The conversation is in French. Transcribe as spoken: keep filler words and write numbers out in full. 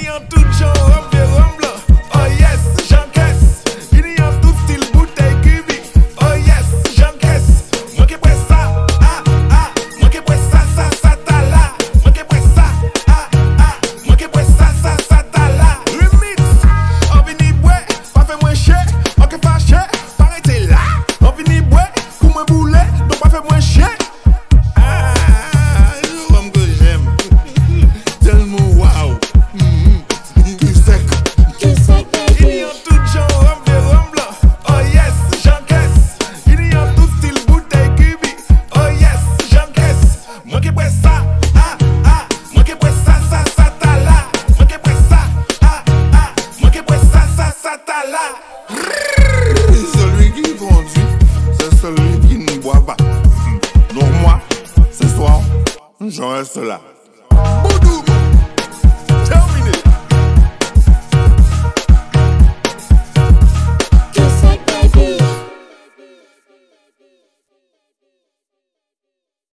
en tout genre, rhum et rhum blanc. Oh yes, j'encaisse. Il y en tout style bouteille cubique. Oh yes, j'encaisse. Moi qui presse ça, ah ah. Moi qui presse ça, ça, ça t'a là. Moi qui presse ça, ah ah. Moi qui presse ça, ça, ça t'a là. Remix. On vini boire, pas fait moins cher. On qui fâché, paraît-il là. On vini boire, pour moi boulet, donc pas fait moins cher. Ah, comme que j'aime. Tellement waouh. Qui sec. Il y en tout genre, rhum et rhum blanc. Oh yes, j'encaisse. Il y en tout style bouteille cubique. Oh yes, j'encaisse. Moi qui presse ça, ah ah. Moi qui presse ça, ça, ça t'a là. Moi qui presse ça, ah ah. Moi qui presse ça, ça, ça t'a là. Celui qui conduit, c'est celui qui ne boit pas. Donc moi, ce soir, je reste là.